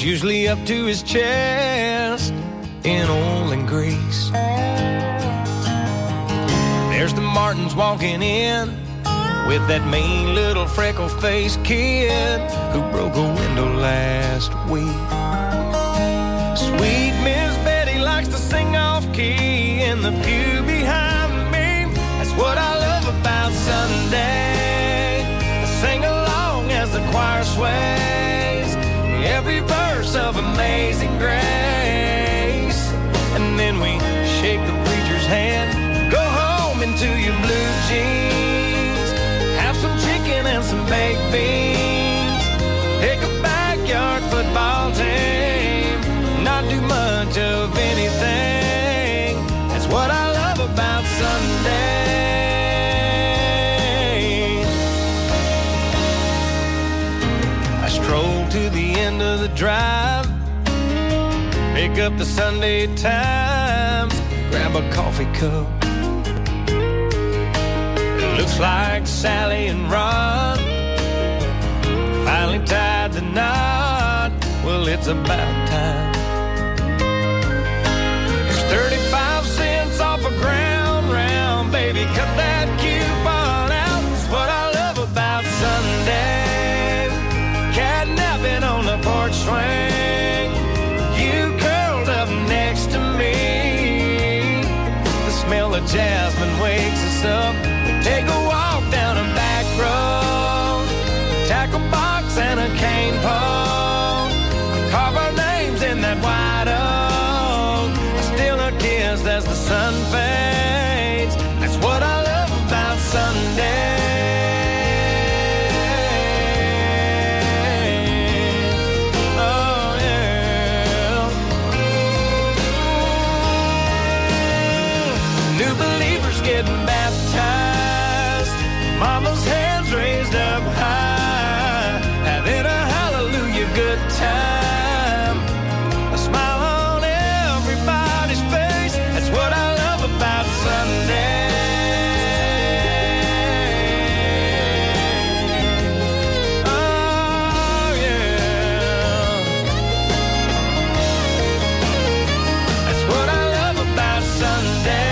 usually up to his chest in oil and grease. There's the Martins walking in with that mean little freckle-faced kid who broke a window last week. Sweet Miss Betty likes to sing off-key in the pew behind me. That's what I love about Sunday. I sing along as the choir sways every verse of Amazing Grace. And then we shake the preacher's hand, go home into your blue jeans, have some chicken and some baked beans, pick a backyard football team, not do much of anything. That's what I love about Sunday. I stroll to the end of the drive, pick up the Sunday Times, grab a coffee cup. It looks like Sally and Ron finally tied the knot. Well, it's about time. There's 35 cents off a ground round, baby, cut that coupon out. That's what I love about Sunday. Catnapping on the porch swing, you curled up next to me. The smell of jasmine wakes us up. We take a walk down a back road, tackle box and a cane pole, carve our names in that white oak. I steal a kiss as the sun fades. That's what I love about Sunday. Getting baptized, mama's hands raised up high, having a hallelujah good time, a smile on everybody's face. That's what I love about Sunday. Oh yeah, that's what I love about Sunday.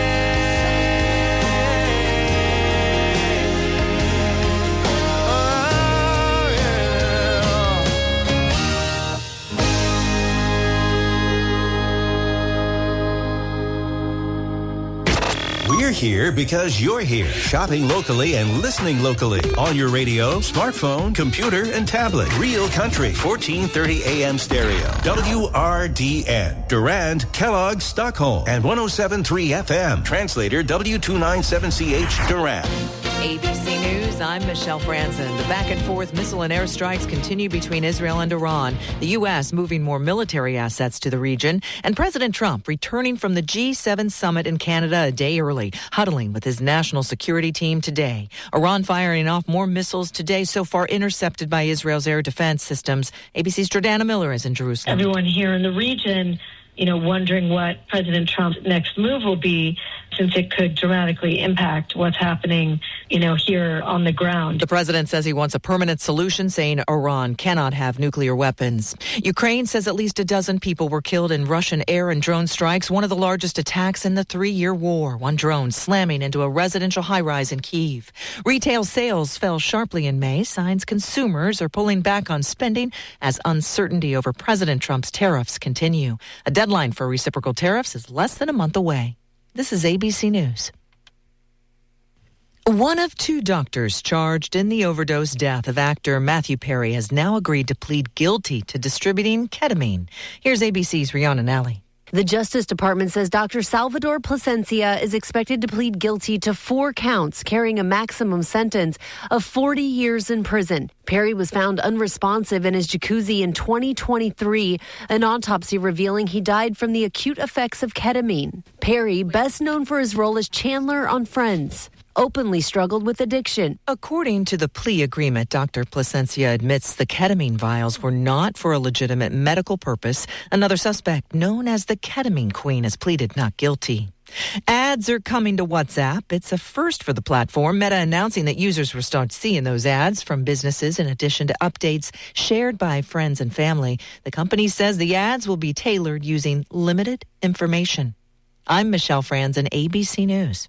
We're here because you're here. Shopping locally and listening locally. On your radio, smartphone, computer, and tablet. Real Country, 1430 AM stereo. WRDN. Durand, Kellogg, Stockholm. And 107.3 FM. Translator W297CH, Durand. ABC News, I'm Michelle Franzen. The back-and-forth missile and airstrikes continue between Israel and Iran. The U.S. moving more military assets to the region. And President Trump returning from the G7 summit in Canada a day early, huddling with his national security team today. Iran firing off more missiles today, so far intercepted by Israel's air defense systems. ABC's Jordana Miller is in Jerusalem. Everyone here in the region, wondering what President Trump's next move will be, since it could dramatically impact what's happening, here on the ground. The president says he wants a permanent solution, saying Iran cannot have nuclear weapons. Ukraine says at least a dozen people were killed in Russian air and drone strikes, one of the largest attacks in the 3-year war. One drone slamming into a residential high-rise in Kyiv. Retail sales fell sharply in May, signs consumers are pulling back on spending as uncertainty over President Trump's tariffs continue. A deadline for reciprocal tariffs is less than a month away. This is ABC News. One of 2 doctors charged in the overdose death of actor Matthew Perry has now agreed to plead guilty to distributing ketamine. Here's ABC's Rihanna Nally. The Justice Department says Dr. Salvador Plasencia is expected to plead guilty to 4 counts, carrying a maximum sentence of 40 years in prison. Perry was found unresponsive in his jacuzzi in 2023, an autopsy revealing he died from the acute effects of ketamine. Perry, best known for his role as Chandler on Friends, openly struggled with addiction. According to the plea agreement, Dr. Plasencia admits the ketamine vials were not for a legitimate medical purpose. Another suspect, known as the Ketamine Queen, has pleaded not guilty. Ads are coming to WhatsApp. It's a first for the platform. Meta announcing that users will start seeing those ads from businesses in addition to updates shared by friends and family. The company says the ads will be tailored using limited information. I'm Michelle Franzen, ABC News.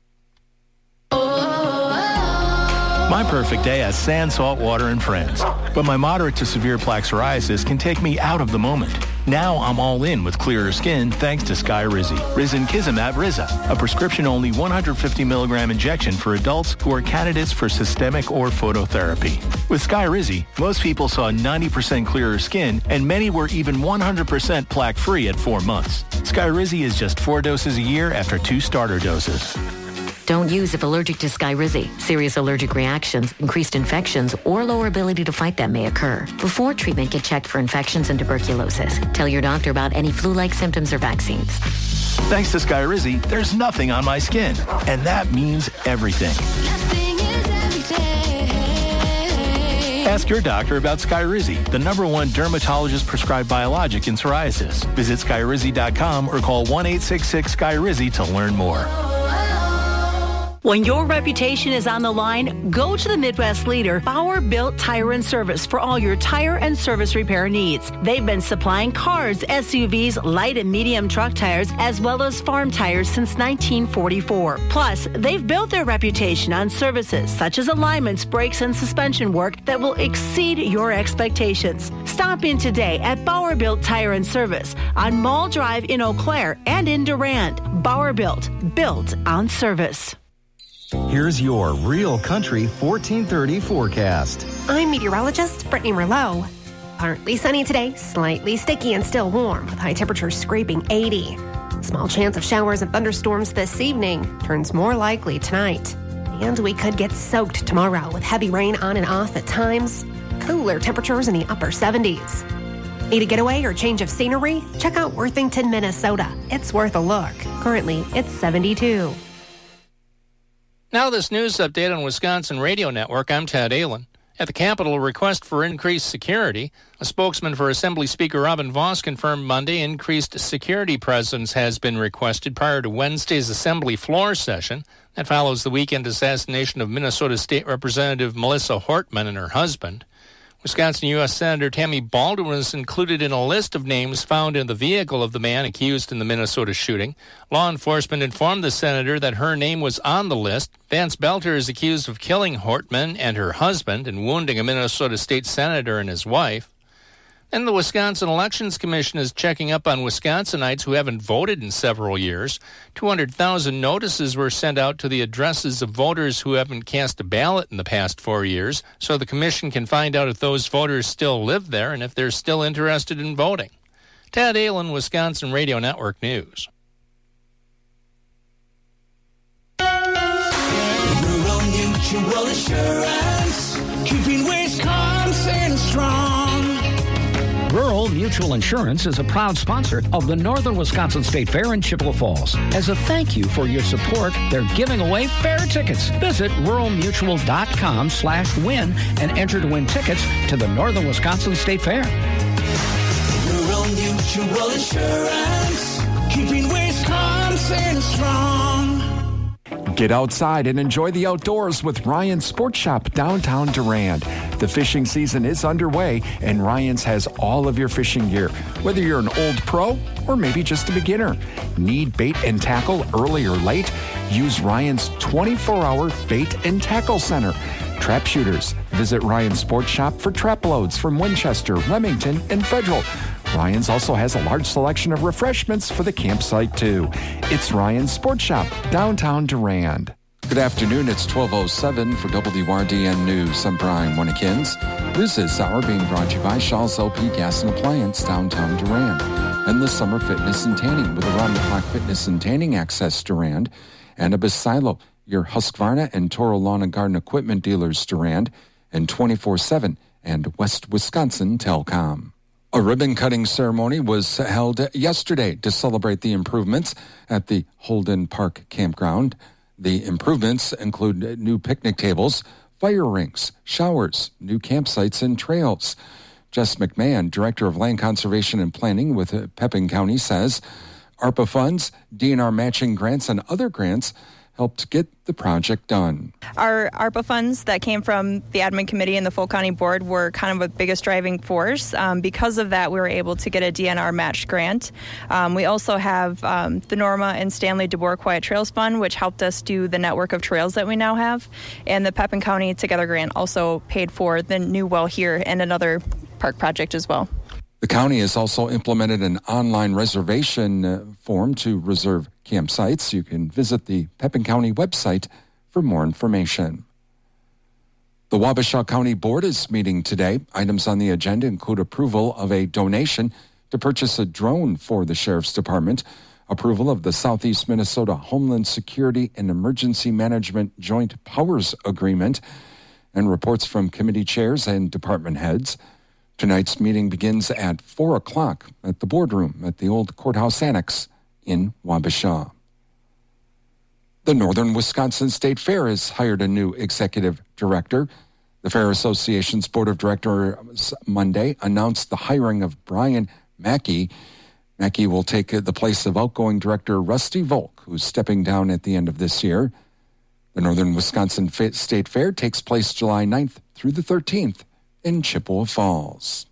My perfect day has sand, salt water, and friends. But my moderate to severe plaque psoriasis can take me out of the moment. Now I'm all in with clearer skin thanks to Skyrizi. Risankizumab Riza, a prescription-only 150 milligram injection for adults who are candidates for systemic or phototherapy. With Skyrizi, most people saw 90% clearer skin, and many were even 100% plaque-free at 4 months. Skyrizi is just 4 doses a year after 2 starter doses. Don't use if allergic to Skyrizi. Serious allergic reactions, increased infections, or lower ability to fight them may occur. Before treatment, get checked for infections and tuberculosis. Tell your doctor about any flu-like symptoms or vaccines. Thanks to Skyrizi, there's nothing on my skin. And that means everything. Ask your doctor about Skyrizi, the #1 dermatologist-prescribed biologic in psoriasis. Visit Skyrizi.com or call 1-866-SKYRIZI to learn more. When your reputation is on the line, go to the Midwest leader, Bauer Built Tire and Service, for all your tire and service repair needs. They've been supplying cars, SUVs, light and medium truck tires, as well as farm tires since 1944. Plus, they've built their reputation on services such as alignments, brakes, and suspension work that will exceed your expectations. Stop in today at Bauer Built Tire and Service on Mall Drive in Eau Claire and in Durand. Bauer Built on service. Here's your Real Country 1430 forecast. I'm meteorologist Brittany Merlot. Partly sunny today, slightly sticky and still warm, with high temperatures scraping 80. Small chance of showers and thunderstorms this evening, turns more likely tonight. And we could get soaked tomorrow with heavy rain on and off at times. Cooler temperatures in the upper 70s. Need a getaway or change of scenery? Check out Worthington, Minnesota. It's worth a look. Currently, it's 72. Now this news update on Wisconsin Radio Network. I'm Tad Allen. At the Capitol, a request for increased security. A spokesman for Assembly Speaker Robin Vos confirmed Monday increased security presence has been requested prior to Wednesday's Assembly floor session. That follows the weekend assassination of Minnesota State Representative Melissa Hortman and her husband. Wisconsin U.S. Senator Tammy Baldwin was included in a list of names found in the vehicle of the man accused in the Minnesota shooting. Law enforcement informed the senator that her name was on the list. Vance Belter is accused of killing Hortman and her husband and wounding a Minnesota state senator and his wife. And the Wisconsin Elections Commission is checking up on Wisconsinites who haven't voted in several years. 200,000 notices were sent out to the addresses of voters who haven't cast a ballot in the past 4 years, so the commission can find out if those voters still live there and if they're still interested in voting. Tad Allen, Wisconsin Radio Network News. Rural Mutual Insurance, keeping Wisconsin strong. Rural Mutual Insurance is a proud sponsor of the Northern Wisconsin State Fair in Chippewa Falls. As a thank you for your support, they're giving away fair tickets. Visit ruralmutual.com/win and enter to win tickets to the Northern Wisconsin State Fair. Rural Mutual Insurance, keeping Wisconsin strong. Get outside and enjoy the outdoors with Ryan's Sports Shop downtown Durand. The fishing season is underway, and Ryan's has all of your fishing gear, whether you're an old pro or maybe just a beginner. Need bait and tackle early or late? Use Ryan's 24-hour bait and tackle center. Trap shooters, visit Ryan's Sports Shop for trap loads from Winchester, Remington, and Federal. Ryan's also has a large selection of refreshments for the campsite, too. It's Ryan's Sports Shop, downtown Durand. Good afternoon. It's 12:07 for WRDN News. I'm Brian Winnikins. This hour being brought to you by Shaw's LP Gas and Appliance, downtown Durand. And the Summer Fitness and Tanning with around-the-clock fitness and tanning access, Durand. And Annabis Silo, your Husqvarna and Toro Lawn and Garden Equipment dealers, Durand. And 24/7 and West Wisconsin Telcom. A ribbon-cutting ceremony was held yesterday to celebrate the improvements at the Holden Park Campground. The improvements include new picnic tables, fire rinks, showers, new campsites, and trails. Jess McMahon, Director of Land Conservation and Planning with Pepin County, says ARPA funds, DNR matching grants, and other grants helped get the project done. Our ARPA funds that came from the admin committee and the full county board were kind of a biggest driving force. Because of that, we were able to get a DNR matched grant. We also have the Norma and Stanley DeBoer Quiet Trails Fund, which helped us do the network of trails that we now have. And the Pepin County Together grant also paid for the new well here and another park project as well. The county has also implemented an online reservation form to reserve campsites. You can visit the Pepin County website for more information. The Wabasha County Board is meeting today. Items on the agenda include approval of a donation to purchase a drone for the Sheriff's Department, approval of the Southeast Minnesota Homeland Security and Emergency Management Joint Powers Agreement, and reports from committee chairs and department heads. Tonight's meeting begins at 4 o'clock at the boardroom at the old courthouse annex in Wabasha. The Northern Wisconsin State Fair has hired a new executive director. The Fair Association's Board of Directors Monday announced the hiring of Brian Mackey. Mackey will take the place of outgoing director Rusty Volk, who's stepping down at the end of this year. The Northern Wisconsin State Fair takes place July 9th through the 13th. In Chippewa Falls.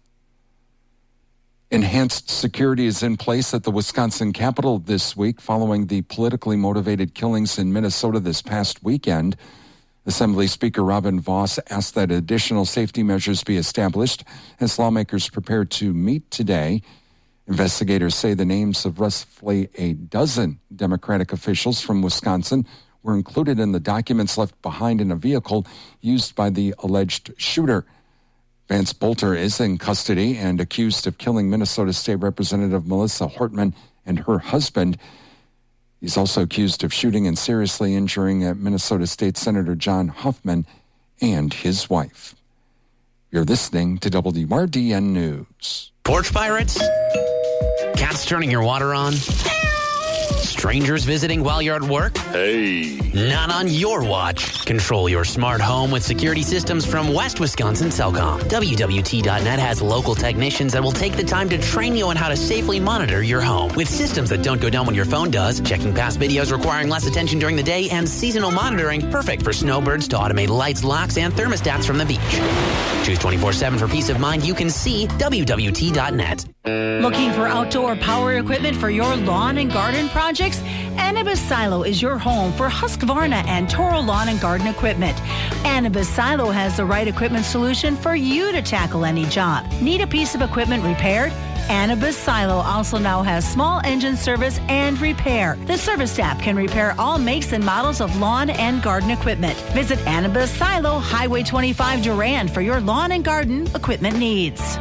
Enhanced security is in place at the Wisconsin Capitol this week following the politically motivated killings in Minnesota this past weekend. Assembly Speaker Robin Vos asked that additional safety measures be established as lawmakers prepare to meet today. Investigators say the names of roughly a dozen Democratic officials from Wisconsin were included in the documents left behind in a vehicle used by the alleged shooter. Vance Bolter is in custody and accused of killing Minnesota State Representative Melissa Hortman and her husband. He's also accused of shooting and seriously injuring Minnesota State Senator John Huffman and his wife. You're listening to WRDN News. Porch pirates? Cats turning your water on? Strangers visiting while you're at work? Hey. Not on your watch. Control your smart home with security systems from West Wisconsin Telcom. WWT.net has local technicians that will take the time to train you on how to safely monitor your home. With systems that don't go down when your phone does, checking past videos requiring less attention during the day, and seasonal monitoring, perfect for snowbirds to automate lights, locks, and thermostats from the beach. Choose 24/7 for peace of mind. You can see WWT.net. Looking for outdoor power equipment for your lawn and garden projects? Anibis Silo is your home for Husqvarna and Toro lawn and garden equipment. Anibis Silo has the right equipment solution for you to tackle any job. Need a piece of equipment repaired? Anibis Silo also now has small engine service and repair. The service staff can repair all makes and models of lawn and garden equipment. Visit Anibis Silo, Highway 25 Durand for your lawn and garden equipment needs.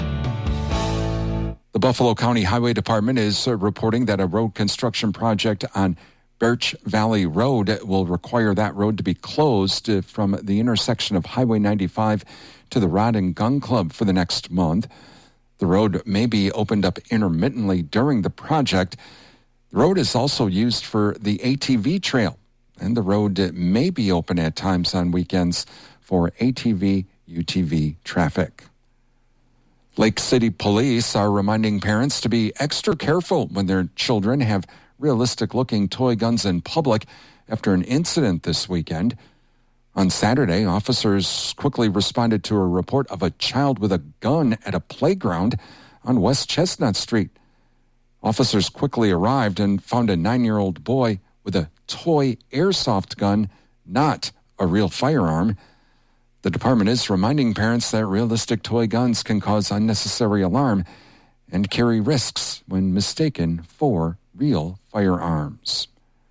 The Buffalo County Highway Department is reporting that a road construction project on Birch Valley Road will require that road to be closed from the intersection of Highway 95 to the Rod and Gun Club for the next month. The road may be opened up intermittently during the project. The road is also used for the ATV trail, and the road may be open at times on weekends for ATV, UTV traffic. Lake City Police are reminding parents to be extra careful when their children have realistic-looking toy guns in public after an incident this weekend. On Saturday, officers quickly responded to a report of a child with a gun at a playground on West Chestnut Street. Officers quickly arrived and found a 9-year-old boy with a toy airsoft gun, not a real firearm. The department is reminding parents that realistic toy guns can cause unnecessary alarm and carry risks when mistaken for real firearms.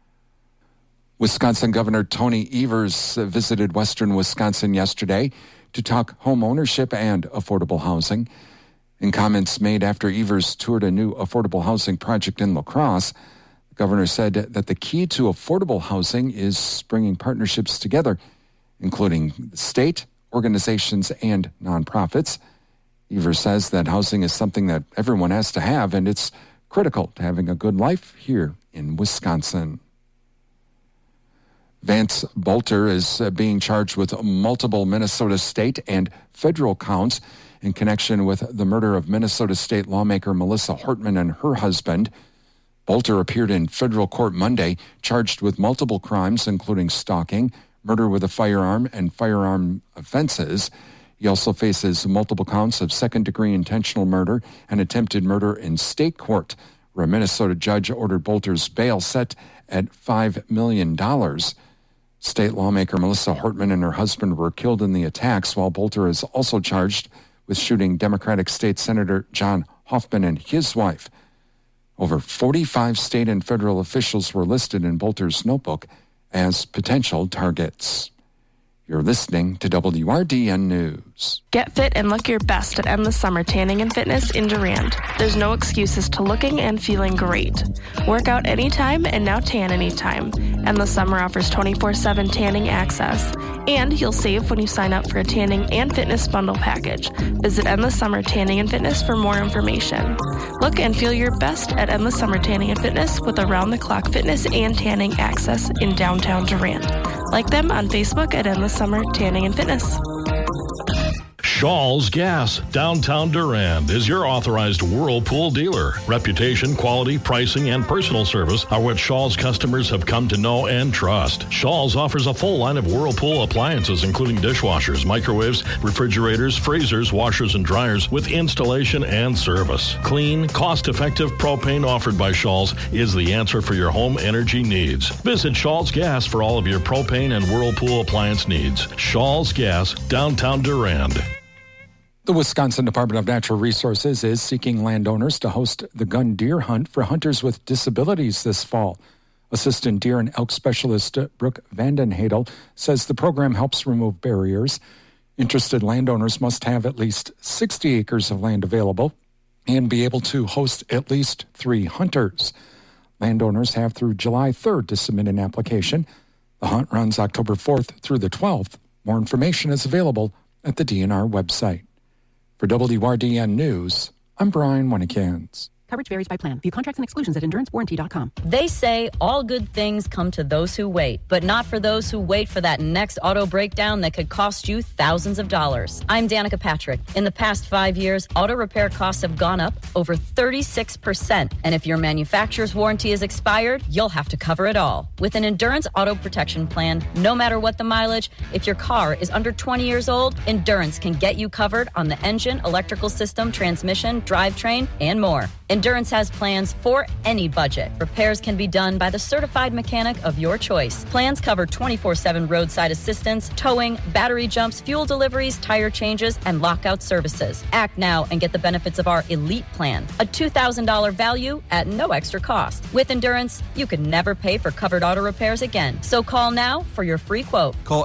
Wisconsin Governor Tony Evers visited Western Wisconsin yesterday to talk home ownership and affordable housing. In comments made after Evers toured a new affordable housing project in La Crosse, the governor said that the key to affordable housing is bringing partnerships together, including the state, organizations, and nonprofits. Evers says that housing is something that everyone has to have, and it's critical to having a good life here in Wisconsin. Vance Bolter is being charged with multiple Minnesota state and federal counts in connection with the murder of Minnesota state lawmaker Melissa Hortman and her husband. Bolter appeared in federal court Monday, charged with multiple crimes, including stalking, murder with a firearm, and firearm offenses. He also faces multiple counts of second-degree intentional murder and attempted murder in state court, where a Minnesota judge ordered Bolter's bail set at $5 million. State lawmaker Melissa Hortman and her husband were killed in the attacks, while Bolter is also charged with shooting Democratic State Senator John Hoffman and his wife. Over 45 state and federal officials were listed in Bolter's notebook as potential targets. You're listening to WRDN News. Get fit and look your best at Endless Summer Tanning and Fitness in Durand. There's no excuses to looking and feeling great. Work out anytime and now tan anytime. Endless Summer offers 24/7 tanning access. And you'll save when you sign up for a tanning and fitness bundle package. Visit Endless Summer Tanning and Fitness for more information. Look and feel your best at Endless Summer Tanning and Fitness with around-the-clock fitness and tanning access in downtown Durand. Like them on Facebook at Endless Summer Tanning and Fitness. Shaw's Gas, downtown Durand, is your authorized Whirlpool dealer. Reputation, quality, pricing, and personal service are what Shaw's customers have come to know and trust. Shaw's offers a full line of Whirlpool appliances, including dishwashers, microwaves, refrigerators, freezers, washers, and dryers, with installation and service. Clean, cost-effective propane offered by Shaw's is the answer for your home energy needs. Visit Shaw's Gas for all of your propane and Whirlpool appliance needs. Shaw's Gas, downtown Durand. The Wisconsin Department of Natural Resources is seeking landowners to host the gun deer hunt for hunters with disabilities this fall. Assistant Deer and Elk Specialist Brooke Vandenhedel says the program helps remove barriers. Interested landowners must have at least 60 acres of land available and be able to host at least 3 hunters. Landowners have through July 3rd to submit an application. The hunt runs October 4th through the 12th. More information is available at the DNR website. For WRDN News, I'm Brian Winnekins. Coverage varies by plan. View contracts and exclusions at endurancewarranty.com. They say all good things come to those who wait, but not for those who wait for that next auto breakdown that could cost you thousands of dollars. I'm Danica Patrick. In the past 5 years, auto repair costs have gone up over 36%. And if your manufacturer's warranty is expired, you'll have to cover it all. With an Endurance Auto Protection Plan, no matter what the mileage, if your car is under 20 years old, Endurance can get you covered on the engine, electrical system, transmission, drivetrain, and more. Endurance has plans for any budget. Repairs can be done by the certified mechanic of your choice. Plans cover 24/7 roadside assistance, towing, battery jumps, fuel deliveries, tire changes, and lockout services. Act now and get the benefits of our Elite Plan, a $2,000 value at no extra cost. With Endurance, you could never pay for covered auto repairs again. So call now for your free quote. Call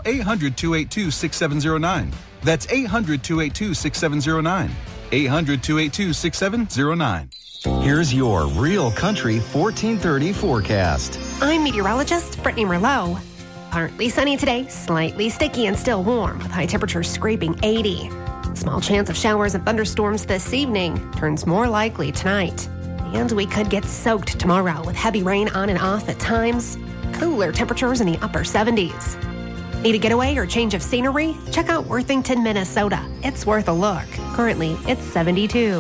800-282-6709. That's 800-282-6709. 800-282-6709. Here's your Real Country 1430 forecast. I'm meteorologist Brittany Merlot. Partly sunny today, slightly sticky and still warm, with high temperatures scraping 80. Small chance of showers and thunderstorms this evening, turns more likely tonight. And we could get soaked tomorrow with heavy rain on and off at times. Cooler temperatures in the upper 70s. Need a getaway or change of scenery? Check out Worthington, Minnesota. It's worth a look. Currently, it's 72.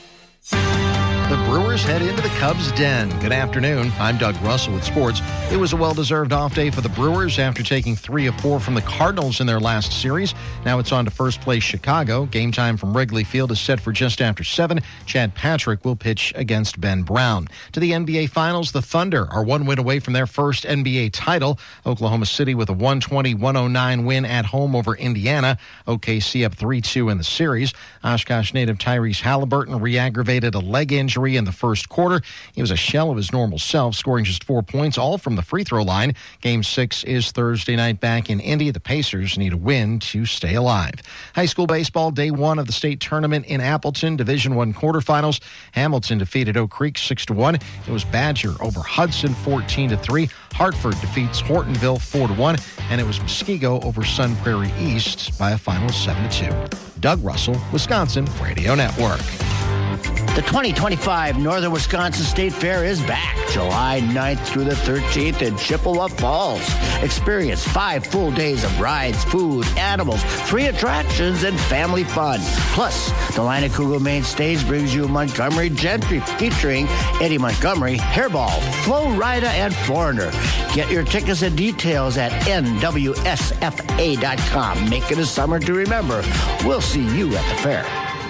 The Brewers head into the Cubs' den. Good afternoon. I'm Doug Russell with sports. It was a well-deserved off day for the Brewers after taking 3 of 4 from the Cardinals in their last series. Now it's on to first place Chicago. Game time from Wrigley Field is set for just after 7. Chad Patrick will pitch against Ben Brown. To the NBA Finals, the Thunder are 1 win away from their first NBA title. Oklahoma City with a 120-109 win at home over Indiana. OKC up 3-2 in the series. Oshkosh native Tyrese Halliburton re-aggravated a leg injury in the first quarter. He was a shell of his normal self, scoring just 4 points, all from the free throw line. Game 6 is Thursday night back in Indy. The Pacers need a win to stay alive. High school baseball, day 1 of the state tournament in Appleton, Division I quarterfinals. Hamilton defeated Oak Creek 6-1. It was Badger over Hudson 14-3. Hartford defeats Hortonville 4-1. And it was Muskego over Sun Prairie East by a final 7-2. Doug Russell, Wisconsin Radio Network. The 2025 Northern Wisconsin State Fair is back July 9th through the 13th in Chippewa Falls. Experience 5 full days of rides, food, animals, free attractions, and family fun. Plus, the Leinenkugel main stage brings you Montgomery Gentry featuring Eddie Montgomery, Hairball, Flo Rida, and Foreigner. Get your tickets and details at nwsfa.com. Make it a summer to remember. We'll see you at the fair.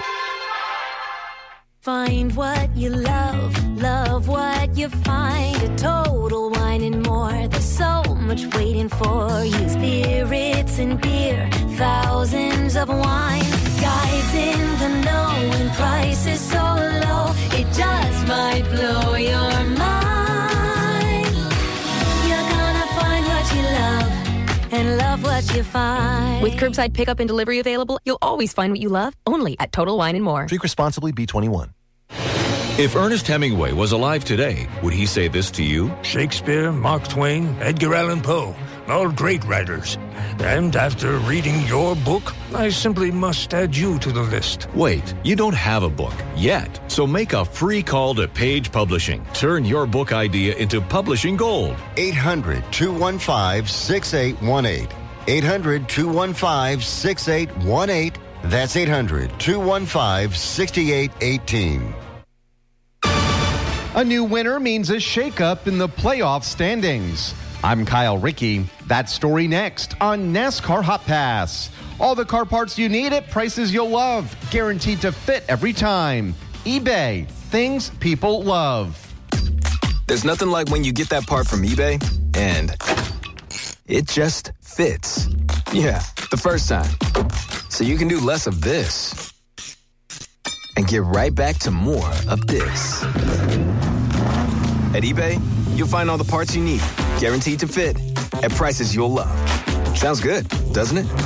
Find what you love, love what you find. A Total Wine and More. There's so much waiting for you. Spirits and beer, thousands of wines. Guides in the know and prices so low. It just might blow your mind. You're gonna find what you love and love what you find. With curbside pickup and delivery available, you'll always find what you love, only at Total Wine & More. Drink responsibly, B21. If Ernest Hemingway was alive today, would he say this to you? Shakespeare, Mark Twain, Edgar Allan Poe, all great writers. And after reading your book, I simply must add you to the list. Wait, you don't have a book yet. So make a free call to Page Publishing. Turn your book idea into publishing gold. 800-215-6818. 800-215-6818. That's 800-215-6818. A new winner means a shakeup in the playoff standings. I'm Kyle Rickey. That story next on NASCAR Hot Pass. All the car parts you need at prices you'll love. Guaranteed to fit every time. eBay. Things people love. There's nothing like when you get that part from eBay and it just fits. Yeah, the first time. So you can do less of this and get right back to more of this. At eBay, you'll find all the parts you need, guaranteed to fit, at prices you'll love. Sounds good, doesn't it?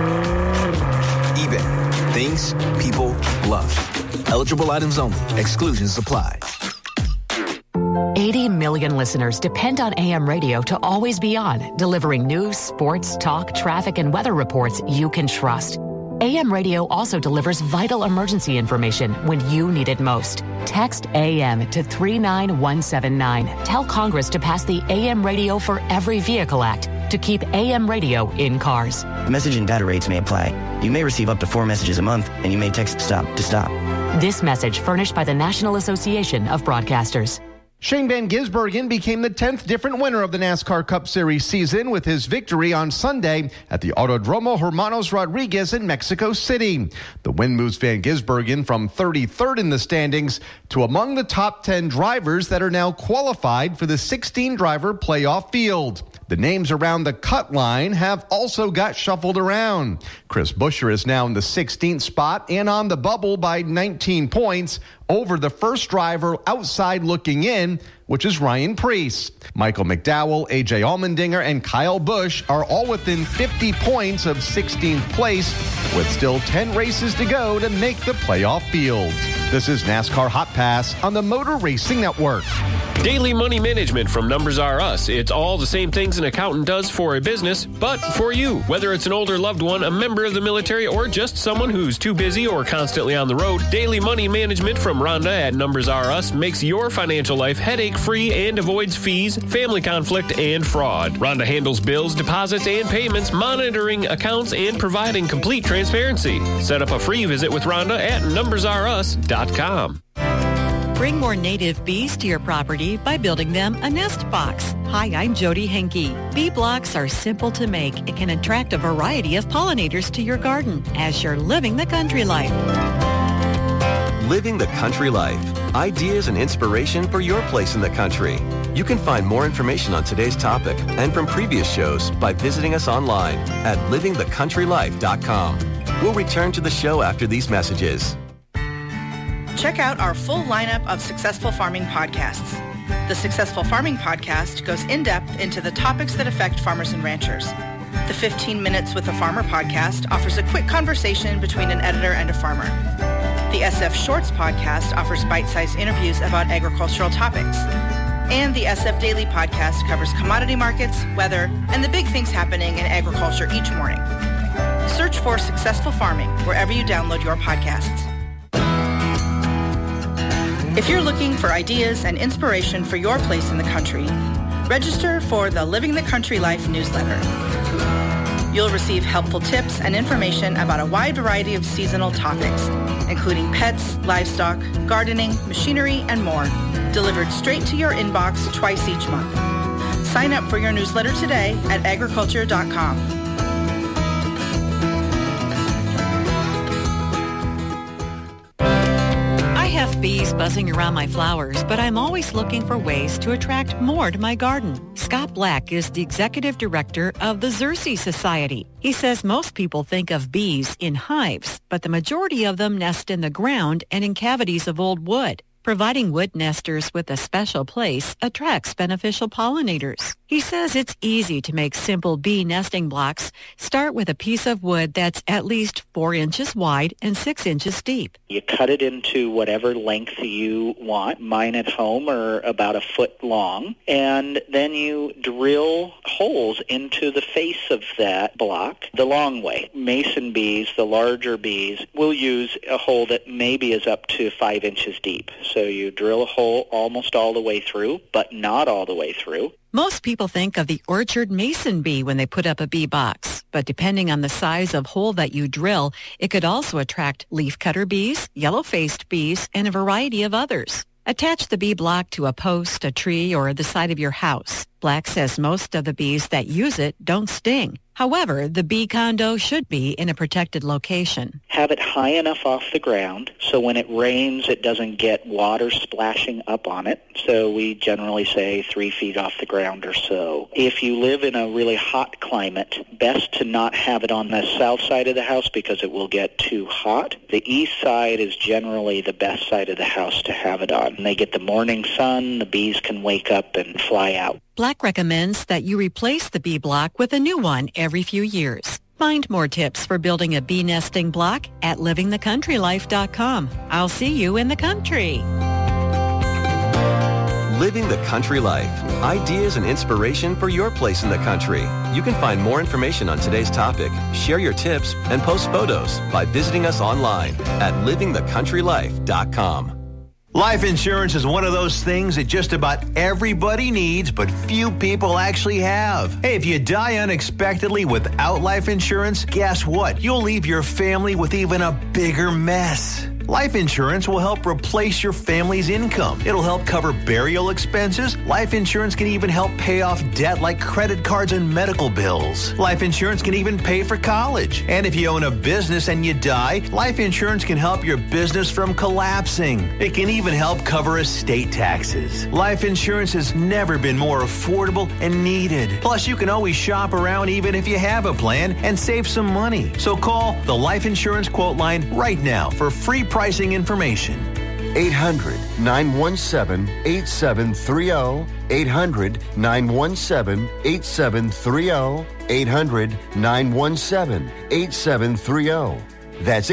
eBay. Things people love. Eligible items only. Exclusions apply. 80 million listeners depend on AM radio to always be on, delivering news, sports, talk, traffic, and weather reports you can trust. AM radio also delivers vital emergency information when you need it most. Text AM to 39179. Tell Congress to pass the AM Radio for Every Vehicle Act to keep AM radio in cars. Message and data rates may apply. You may receive up to 4 messages a month, and you may text STOP to stop. This message furnished by the National Association of Broadcasters. Shane Van Gisbergen became the 10th different winner of the NASCAR Cup Series season with his victory on Sunday at the Autodromo Hermanos Rodriguez in Mexico City. The win moves Van Gisbergen from 33rd in the standings to among the top 10 drivers that are now qualified for the 16-driver playoff field. The names around the cut line have also got shuffled around. Chris Buescher is now in the 16th spot and on the bubble by 19 points over the first driver outside looking in, which is Ryan Preece. Michael McDowell, A.J. Allmendinger, and Kyle Busch are all within 50 points of 16th place, with still 10 races to go to make the playoff field. This is NASCAR Hot Pass on the Motor Racing Network. Daily money management from Numbers R Us. It's all the same things an accountant does for a business, but for you. Whether it's an older loved one, a member of the military, or just someone who's too busy or constantly on the road, daily money management from Rhonda at Numbers R Us makes your financial life headache-free and avoids fees, family conflict, and fraud. Rhonda handles bills, deposits, and payments, monitoring accounts, and providing complete transparency. Set up a free visit with Rhonda at numbersrus.com. Bring more native bees to your property by building them a nest box. Hi, I'm Jody Henke. Bee blocks are simple to make. It can attract a variety of pollinators to your garden as you're living the country life. Living the country life. Ideas and inspiration for your place in the country. You can find more information on today's topic and from previous shows by visiting us online at livingthecountrylife.com. We'll return to the show after these messages. Check out our full lineup of Successful Farming podcasts. The Successful Farming podcast goes in-depth into the topics that affect farmers and ranchers. The 15 Minutes with a Farmer podcast offers a quick conversation between an editor and a farmer. The SF Shorts podcast offers bite-sized interviews about agricultural topics. And the SF Daily podcast covers commodity markets, weather, and the big things happening in agriculture each morning. Search for Successful Farming wherever you download your podcasts. If you're looking for ideas and inspiration for your place in the country, register for the Living the Country Life newsletter. You'll receive helpful tips and information about a wide variety of seasonal topics, including pets, livestock, gardening, machinery, and more, delivered straight to your inbox twice each month. Sign up for your newsletter today at agriculture.com. I have bees buzzing around my flowers, but I'm always looking for ways to attract more to my garden. Scott Black is the executive director of the Xerces Society. He says most people think of bees in hives, but the majority of them nest in the ground and in cavities of old wood. Providing wood nesters with a special place attracts beneficial pollinators. He says it's easy to make simple bee nesting blocks. Start with a piece of wood that's at least 4 inches wide and 6 inches deep. You cut it into whatever length you want. Mine at home are about 1 foot long. And then you drill holes into the face of that block the long way. Mason bees, the larger bees, will use a hole that maybe is up to 5 inches deep. So you drill a hole almost all the way through, but not all the way through. Most people think of the orchard mason bee when they put up a bee box, but depending on the size of hole that you drill, it could also attract leafcutter bees, yellow-faced bees, and a variety of others. Attach the bee block to a post, a tree, or the side of your house. Black says most of the bees that use it don't sting. However, the bee condo should be in a protected location. Have it high enough off the ground so when it rains it doesn't get water splashing up on it. So we generally say 3 feet off the ground or so. If you live in a really hot climate, best to not have it on the south side of the house because it will get too hot. The east side is generally the best side of the house to have it on. And they get the morning sun, the bees can wake up and fly out. Black recommends that you replace the bee block with a new one every few years. Find more tips for building a bee nesting block at livingthecountrylife.com. I'll see you in the country. Living the Country Life. Ideas and inspiration for your place in the country. You can find more information on today's topic, share your tips, and post photos by visiting us online at livingthecountrylife.com. Life insurance is one of those things that just about everybody needs, but few people actually have. Hey, if you die unexpectedly without life insurance, guess what? You'll leave your family with even a bigger mess. Life insurance will help replace your family's income. It'll help cover burial expenses. Life insurance can even help pay off debt like credit cards and medical bills. Life insurance can even pay for college. And if you own a business and you die, life insurance can help your business from collapsing. It can even help cover estate taxes. Life insurance has never been more affordable and needed. Plus, you can always shop around even if you have a plan and save some money. So call the Life Insurance Quote Line right now for free pricing information. 800-917-8730. 800-917-8730. 800-917-8730. That's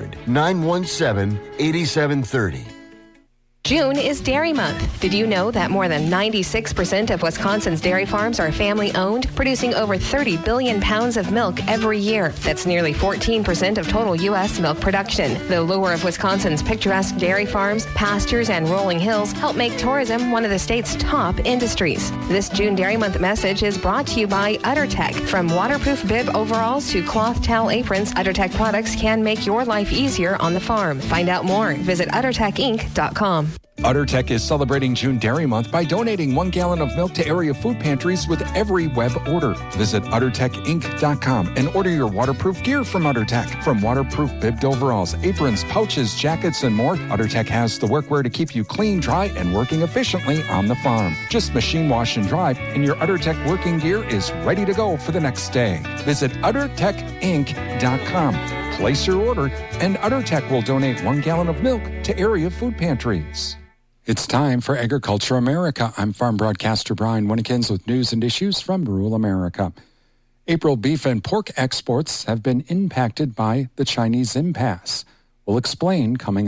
800-917-8730. June is Dairy Month. Did you know that more than 96% of Wisconsin's dairy farms are family-owned, producing over 30 billion pounds of milk every year? That's nearly 14% of total U.S. milk production. The lure of Wisconsin's picturesque dairy farms, pastures, and rolling hills help make tourism one of the state's top industries. This June Dairy Month message is brought to you by UtterTech. From waterproof bib overalls to cloth towel aprons, UtterTech products can make your life easier on the farm. Find out more. Visit UtterTechInc.com. UtterTech is celebrating June Dairy Month by donating 1 gallon of milk to area food pantries with every web order. Visit UtterTechInc.com and order your waterproof gear from UtterTech. From waterproof bibbed overalls, aprons, pouches, jackets, and more, UtterTech has the workwear to keep you clean, dry, and working efficiently on the farm. Just machine wash and dry, and your UtterTech working gear is ready to go for the next day. Visit UtterTechInc.com. Place your order, and UtterTech will donate 1 gallon of milk to area food pantries. It's time for Agriculture America. I'm farm broadcaster Brian Winnikins with news and issues from rural America. April beef and pork exports have been impacted by the Chinese impasse. We'll explain coming up.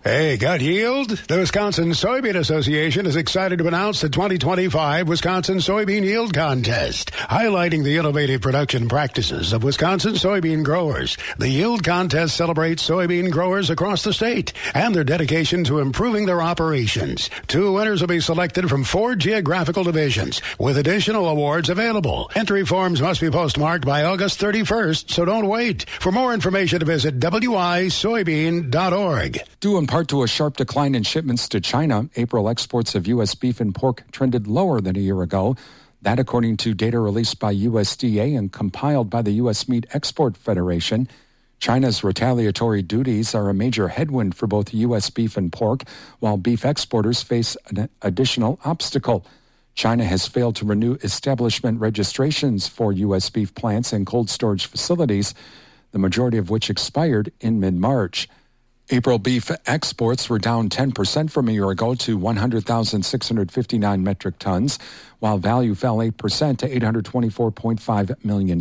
Hey, got yield? The Wisconsin Soybean Association is excited to announce the 2025 Wisconsin Soybean Yield Contest, highlighting the innovative production practices of Wisconsin soybean growers. The Yield Contest celebrates soybean growers across the state and their dedication to improving their operations. 2 winners will be selected from 4 geographical divisions, with additional awards available. Entry forms must be postmarked by August 31st, so don't wait. For more information, visit wisoybean.org. Due in part to a sharp decline in shipments to China, April exports of U.S. beef and pork trended lower than a year ago. That according to data released by USDA and compiled by the U.S. Meat Export Federation. China's retaliatory duties are a major headwind for both U.S. beef and pork, while beef exporters face an additional obstacle. China has failed to renew establishment registrations for U.S. beef plants and cold storage facilities, the majority of which expired in mid-March. April beef exports were down 10% from a year ago to 100,659 metric tons, while value fell 8% to $824.5 million.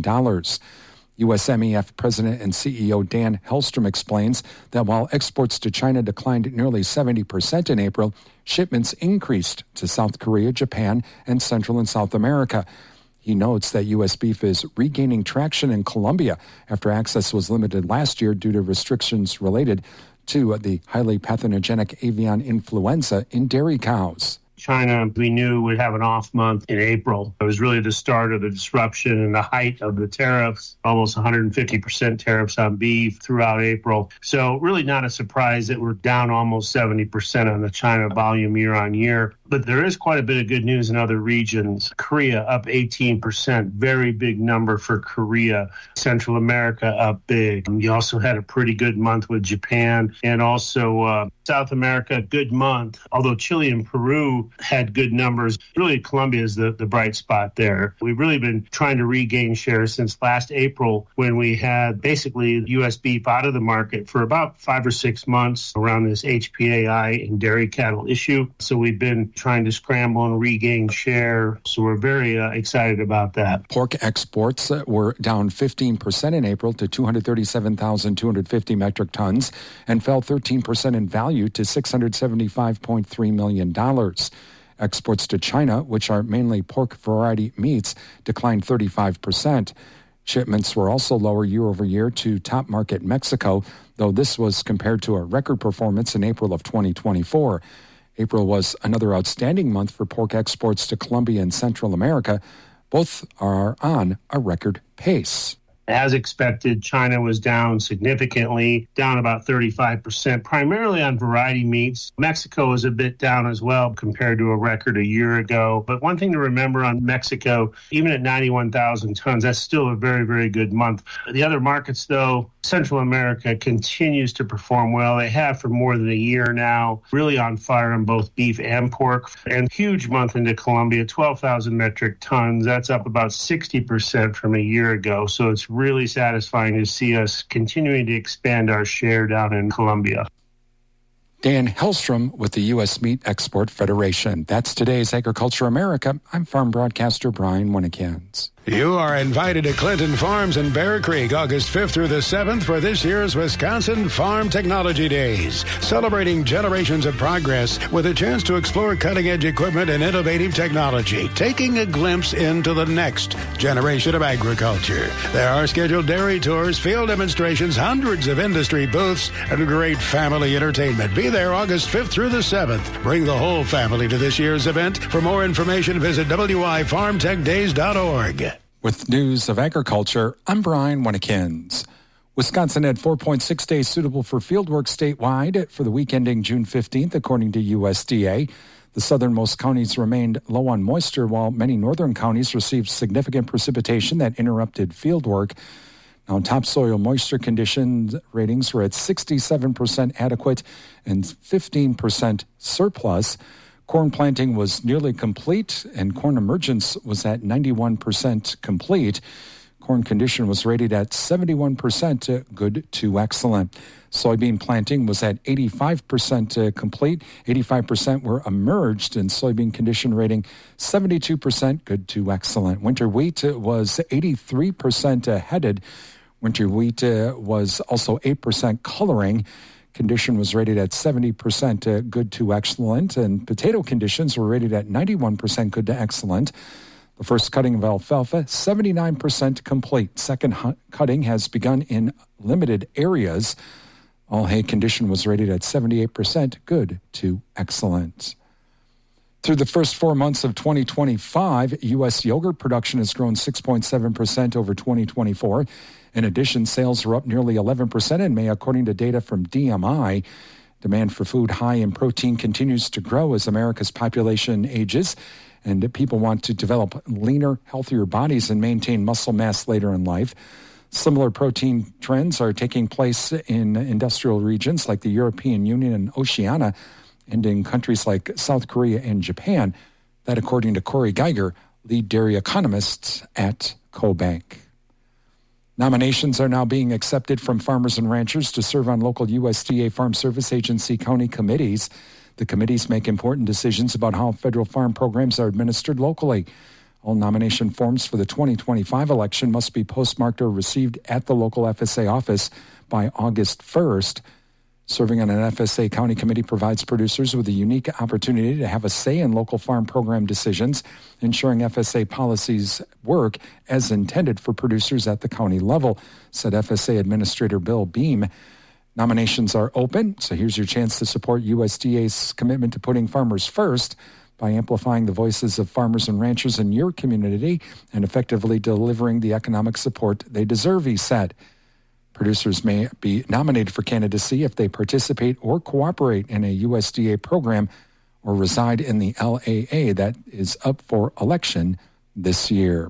USMEF President and CEO Dan Hellstrom explains that while exports to China declined nearly 70% in April, shipments increased to South Korea, Japan, and Central and South America. He notes that U.S. beef is regaining traction in Colombia after access was limited last year due to restrictions related to the highly pathogenic avian influenza in dairy cows. China, we knew, would have an off month in April. It was really the start of the disruption and the height of the tariffs, almost 150% tariffs on beef throughout April. So really not a surprise that we're down almost 70% on the China volume year on year. But there is quite a bit of good news in other regions. Korea up 18%, very big number for Korea. Central America up big. You also had a pretty good month with Japan, and also South America, good month. Although Chile and Peru had good numbers, really Colombia is the bright spot there. We've really been trying to regain share since last April, when we had basically U.S. beef out of the market for about 5 or 6 months around this HPAI and dairy cattle issue. So we've been trying to scramble and regain share. So we're very excited about that. Pork exports were down 15% in April to 237,250 metric tons and fell 13% in value to $675.3 million. Exports to China, which are mainly pork variety meats, declined 35%. Shipments were also lower year over year to top market Mexico, though this was compared to a record performance in April of 2024. April was another outstanding month for pork exports to Colombia and Central America. Both are on a record pace. As expected, China was down significantly, down about 35%, primarily on variety meats. Mexico was a bit down as well compared to a record a year ago. But one thing to remember on Mexico, even at 91,000 tons, that's still a very, very good month. The other markets, though, Central America continues to perform well. They have for more than a year now, really on fire on both beef and pork. And huge month into Colombia, 12,000 metric tons. That's up about 60% from a year ago. So it's really satisfying to see us continuing to expand our share down in Colombia. Dan Hellstrom with the U.S. Meat Export Federation. That's today's Agriculture America. I'm farm broadcaster Brian Winnekins. You are invited to Clinton Farms in Bear Creek August 5th through the 7th for this year's Wisconsin Farm Technology Days, celebrating generations of progress with a chance to explore cutting-edge equipment and innovative technology, taking a glimpse into the next generation of agriculture. There are scheduled dairy tours, field demonstrations, hundreds of industry booths, and great family entertainment. Be there August 5th through the 7th. Bring the whole family to this year's event. For more information, visit wifarmtechdays.org. With news of agriculture, I'm Brian Winnekins. Wisconsin had 4.6 days suitable for fieldwork statewide for the week ending June 15th, according to USDA. The southernmost counties remained low on moisture, while many northern counties received significant precipitation that interrupted fieldwork. Now, topsoil moisture condition ratings were at 67% adequate and 15% surplus. Corn planting was nearly complete, and corn emergence was at 91% complete. Corn condition was rated at 71% good to excellent. Soybean planting was at 85% complete. 85% were emerged, and soybean condition rating 72% good to excellent. Winter wheat was 83% headed. Winter wheat was also 8% coloring. condition was rated at 70% good to excellent, and potato conditions were rated at 91% good to excellent. The first cutting of alfalfa, 79% complete. Second cutting has begun in limited areas. All hay condition was rated at 78% good to excellent. Through the first 4 months of 2025, U.S. yogurt production has grown 6.7% over 2024. In addition, sales were up nearly 11% in May, according to data from DMI. Demand for food high in protein continues to grow as America's population ages, and people want to develop leaner, healthier bodies and maintain muscle mass later in life. Similar protein trends are taking place in industrial regions like the European Union and Oceania, and in countries like South Korea and Japan. That, according to Corey Geiger, lead dairy economist at CoBank. Nominations are now being accepted from farmers and ranchers to serve on local USDA Farm Service Agency county committees. The committees make important decisions about how federal farm programs are administered locally. All nomination forms for the 2025 election must be postmarked or received at the local FSA office by August 1st. Serving on an FSA county committee provides producers with a unique opportunity to have a say in local farm program decisions, ensuring FSA policies work as intended for producers at the county level, said FSA Administrator Bill Beam. Nominations are open, so here's your chance to support USDA's commitment to putting farmers first by amplifying the voices of farmers and ranchers in your community and effectively delivering the economic support they deserve, he said. Producers may be nominated for candidacy if they participate or cooperate in a USDA program or reside in the LAA that is up for election this year.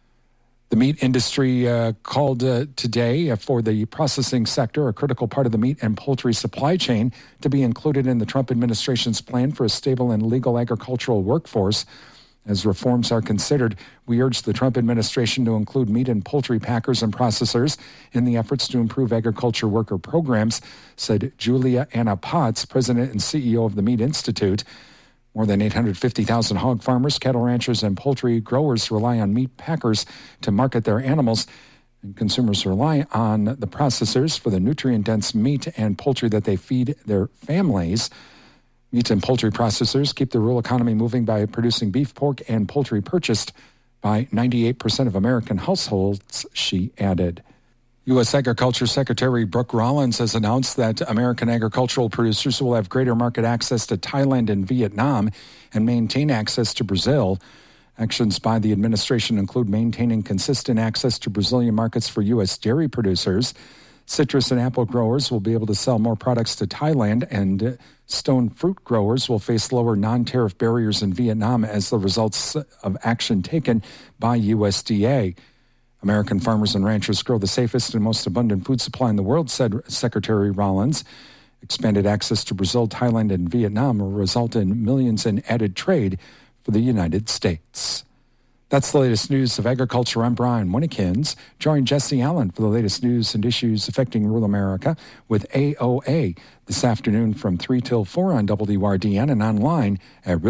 The meat industry called today for the processing sector, a critical part of the meat and poultry supply chain, to be included in the Trump administration's plan for a stable and legal agricultural workforce. As reforms are considered, we urge the Trump administration to include meat and poultry packers and processors in the efforts to improve agriculture worker programs, said Julia Anna Potts, president and CEO of the Meat Institute. More than 850,000 hog farmers, cattle ranchers, and poultry growers rely on meat packers to market their animals, and consumers rely on the processors for the nutrient-dense meat and poultry that they feed their families. Meat and poultry processors keep the rural economy moving by producing beef, pork, and poultry purchased by 98% of American households, she added. U.S. Agriculture Secretary Brooke Rollins has announced that American agricultural producers will have greater market access to Thailand and Vietnam and maintain access to Brazil. Actions by the administration include maintaining consistent access to Brazilian markets for U.S. dairy producers. Citrus and apple growers will be able to sell more products to Thailand, and stone fruit growers will face lower non-tariff barriers in Vietnam as the results of action taken by USDA. American farmers and ranchers grow the safest and most abundant food supply in the world, said Secretary Rollins. Expanded access to Brazil, Thailand, and Vietnam will result in millions in added trade for the United States. That's the latest news of agriculture. I'm Brian Winnekins. Join Jesse Allen for the latest news and issues affecting rural America with AOA this afternoon from 3 till 4 on WRDN and online at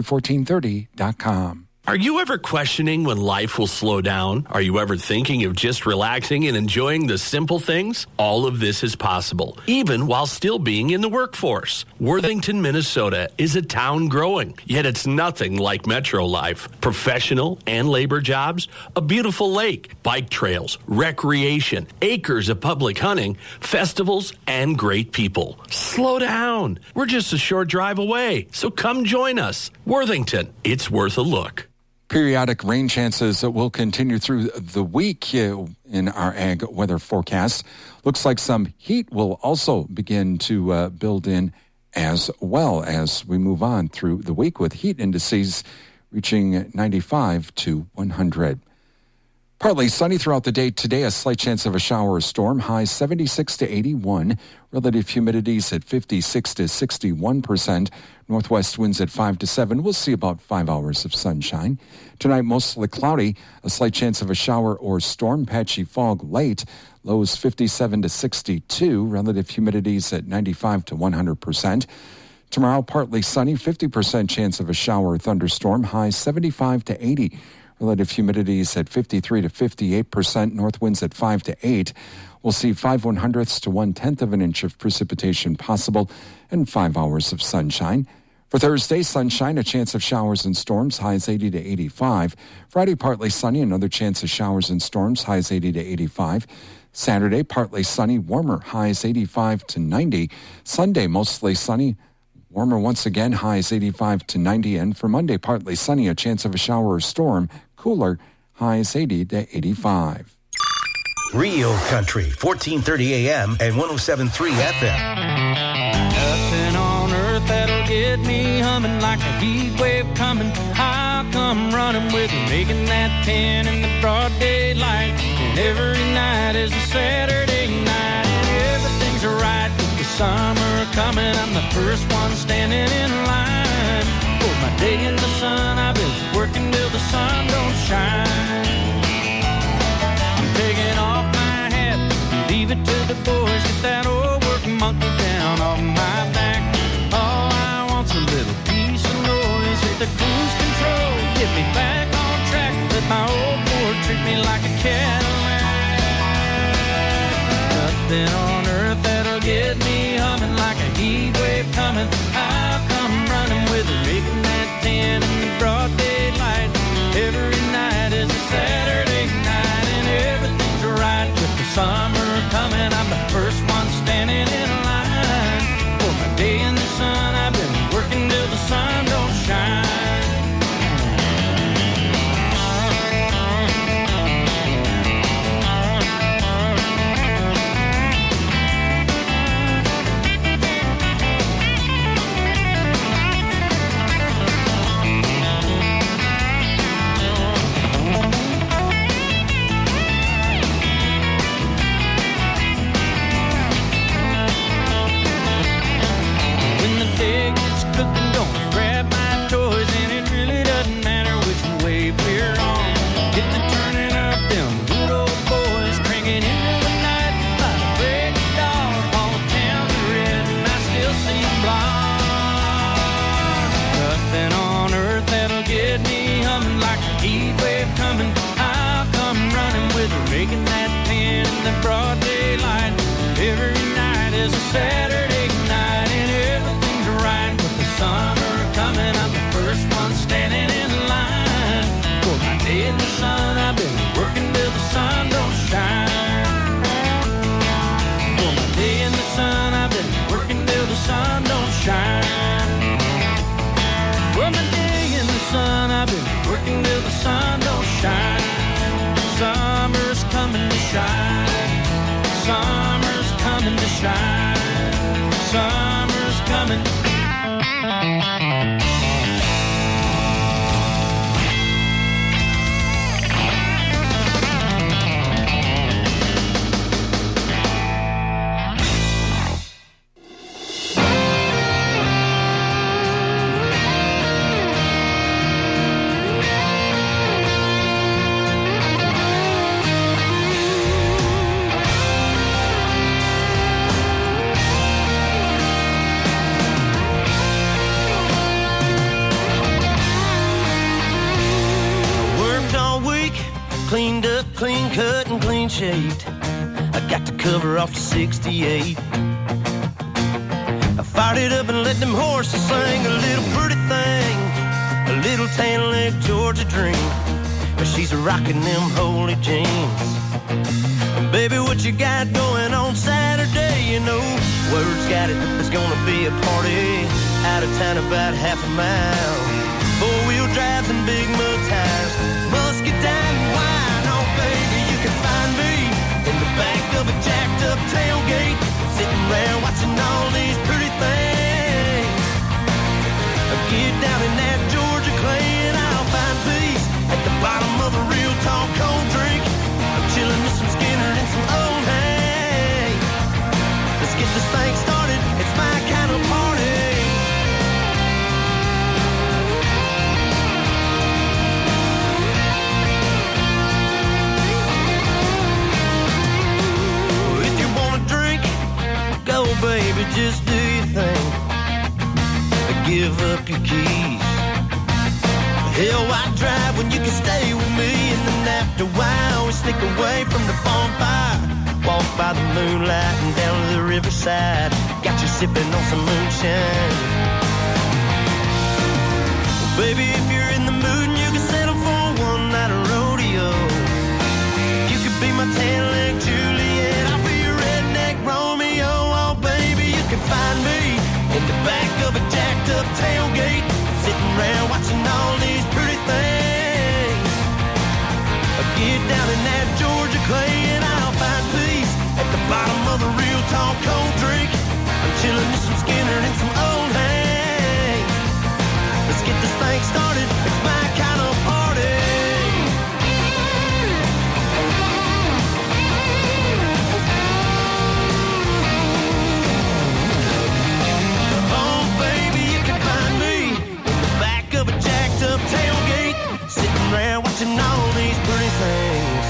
realcountry1430.com. Are you ever questioning when life will slow down? Are you ever thinking of just relaxing and enjoying the simple things? All of this is possible, even while still being in the workforce. Worthington, Minnesota is a town growing, yet it's nothing like metro life. Professional and labor jobs, a beautiful lake, bike trails, recreation, acres of public hunting, festivals, and great people. Slow down. We're just a short drive away, so come join us. Worthington, it's worth a look. Periodic rain chances will continue through the week in our ag weather forecast. Looks like some heat will also begin to build in as well as we move on through the week, with heat indices reaching 95 to 100. Partly sunny throughout the day today, a slight chance of a shower or storm, high 76 to 81, relative humidities at 56 to 61%, northwest winds at 5 to 7. We'll see about 5 hours of sunshine. Tonight, mostly cloudy, a slight chance of a shower or storm, patchy fog late, lows 57 to 62, relative humidities at 95 to 100%. Tomorrow, partly sunny, 50% chance of a shower or thunderstorm, high 75 to 80. Relative humidities at 53 to 58%, north winds at 5 to 8. We'll see 5/100ths to 1/10 of an inch of precipitation possible and 5 hours of sunshine. For Thursday, sunshine, a chance of showers and storms, highs 80 to 85. Friday, partly sunny, another chance of showers and storms, highs 80 to 85. Saturday, partly sunny, warmer, highs 85 to 90. Sunday, mostly sunny, warmer once again, highs 85 to 90. And for Monday, partly sunny, a chance of a shower or storm, cooler, highs 80 to 85. Real Country, 1430 AM and 107.3 FM. Nothing on earth that'll get me humming like a heat wave coming. I'll come running with you, making that 10 in the broad daylight. And every night is a Saturday night, and everything's right with the summer coming. I'm the first one standing in line for my day in the sun. I've been working till the sun don't shine. I'm taking off my hat, leave it to the boys. Get that old work monkey down off my back. All I want's a little piece of noise. Hit the cruise control, get me back on track. Let my old Ford treat me like a Cadillac. Nothing on earth that'll get me humming like a heat wave coming. I'll come running with her, making that 10 in the broad daylight. Every night is a Saturday night, and everything's right with the summer coming. I'm the first one standing in line for my day in the sun. I've been working till the sun don't shine. Making that 10 in the broad daylight. Every night is a Saturday night, and everything's right with the summer coming. I'm the first one standing in line for my day in the sun. I've been working till the sun don't shine. For my day in the sun, I've been working till the sun don't shine. For my day in the sun, I've been working till the sun don't shine. Summer's coming to shine. Summer's coming to shine. Summer's coming. Cleaned up, clean cut, and clean shaved. I got the cover off the 68. I fired it up and let them horses sing. A little pretty thing, a little tan leg Georgia dream. But she's rocking them holy jeans. And baby, what you got going on Saturday? You know, word's got it, there's gonna be a party out of town about half a mile. Four-wheel drives and big mud tires, muscadine and wine. Oh, baby, you can find me in the back of a jacked-up tailgate, sitting around watching all these pretty things. Get down in that Georgia clay and I'll find peace at the bottom of a real tall cold drink. I'm chilling with some Skinner and some old hay. Let's get this thing started, it's my kind of party. Go, baby, just do your thing. Give up your keys. Hell, why drive when you can stay with me? And then after a while, we sneak away from the bonfire Walk by the moonlight and down to the riverside. Got you sipping on some moonshine. Well, baby, if you're in the mood and you can settle for one night of rodeo, you could be my tan-leg Juliet. I'll be your redneck Romeo. Oh, baby, you can find me in the back of a jacked-up tailgate, sitting around watching all these pretty things. Get down in that Georgia clay and I'll find peace at the bottom of a real tall cold drink. I'm chilling with some Skinner and some old Hank. Let's get this thing started. It's my kind of party. Oh, baby, you can find me in the back of a jacked up tailgate, sitting around watching all these pretty things.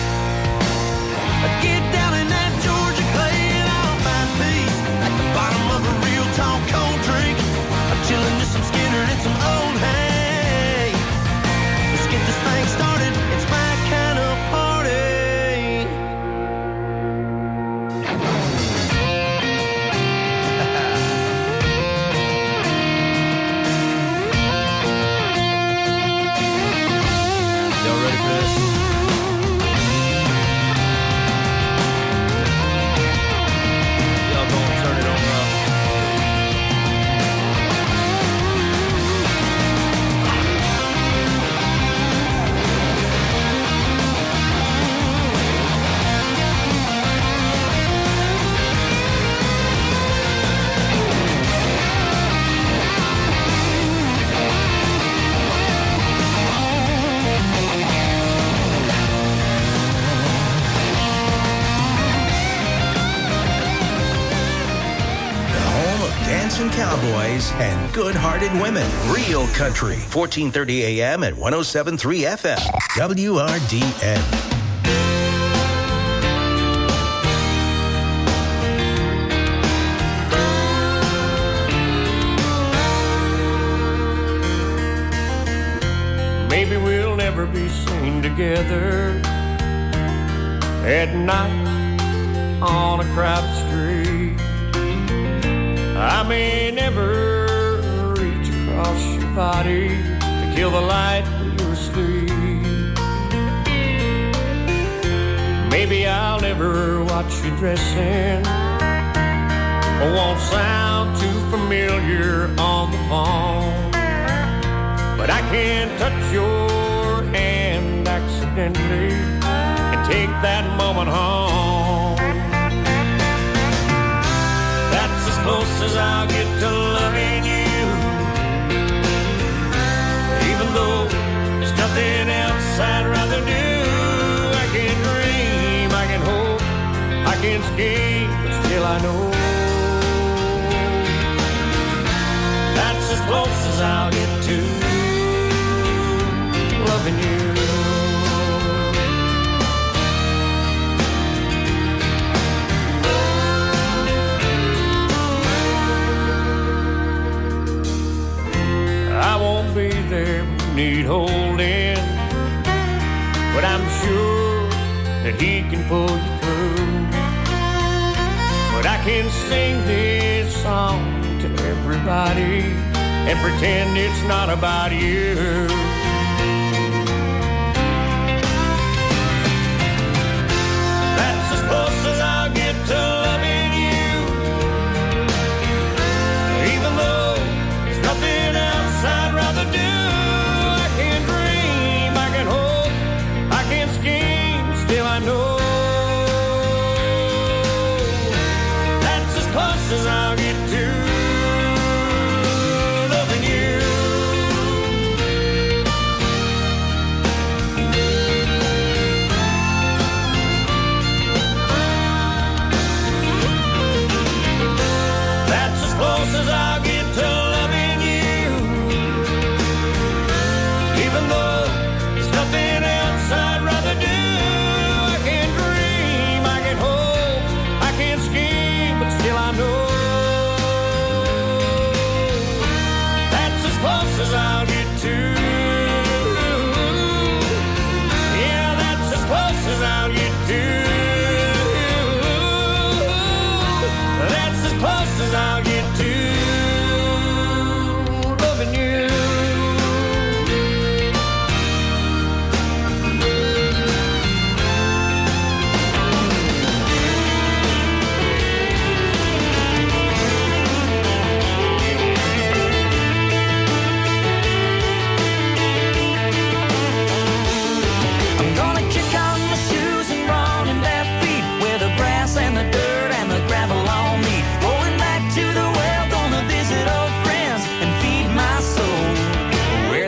I get down in that Georgia clay and I'll find peace at the bottom of a real tall cold drink. I'm chilling with some Skinner and some old hay. Let's get this thing started. It's my kind of party. Y'all ready for this? Y'all gonna turn it on now. Dancing cowboys and good-hearted women. Real Country, 1430 AM at 107.3 FM. WRDN. Maybe we'll never be seen together at night on a crowded street. I may never reach across your body to kill the light when you're asleep. Maybe I'll never watch you dressing, or won't sound too familiar on the phone. But I can touch your hand accidentally and take that moment home. That's as close as I'll get to loving you, even though there's nothing else I'd rather do. I can dream, I can hope, I can scheme, but still I know that's as close as I'll get to loving you. I won't be there when you need holding, but I'm sure that he can pull you through. But I can sing this song to everybody and pretend it's not about you. That's as close as I'll get to loving you, even though there's nothing else I'd rather do. I can dream, I can hope, I can scheme, still I know that's as close as I'll get to loving you.